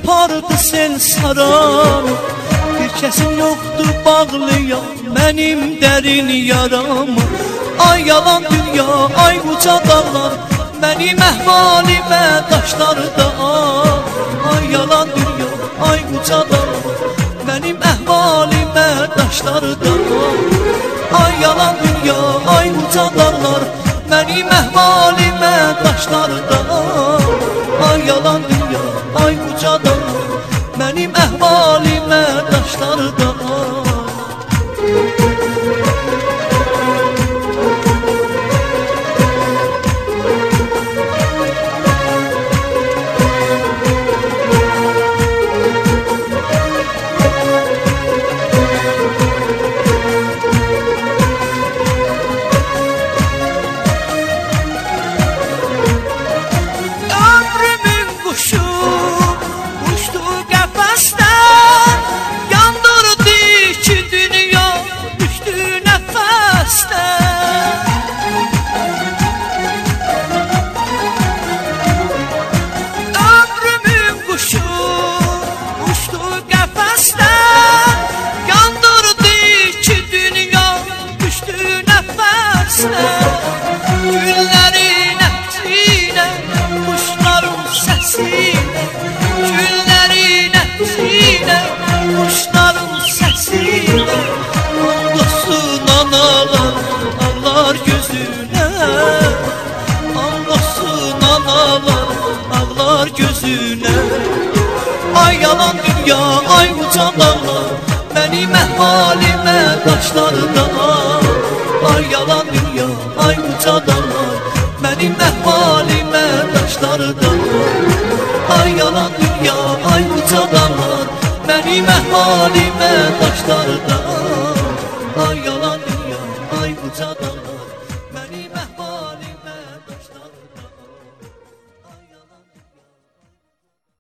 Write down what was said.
apardı sel saran. Bir kəsim yoxdur bağlayan mənim dərin yaramı. Ay yalan dünya, ay uca dağlar, mənim əhvalimə daşları da al. Ay yalan dünya, ay uca dağlar, mənim əhvalimə daşları da al. Ay yalan dünya, ay uca dağlar, mənim əhvalimə daşları da al. Ay yalan dünya, ay uca dağlar, mənim əhvalimə daşları da al. Güllərin ətrinə, quşların səsinə, güllərin ətrinə, quşların səsinə, olsun analar, ağlar gözünə, olsun analar, ağlar gözünə. Ay yalan dünya, ay uca dağlar, mənim əhvalimə daşları da al. Ay yalan dünya, ay uca dağlar, mənim əhvalimə daşları da al. Ay yalan dünya, ay uca dağlar, mənim əhvalimə daşları da al.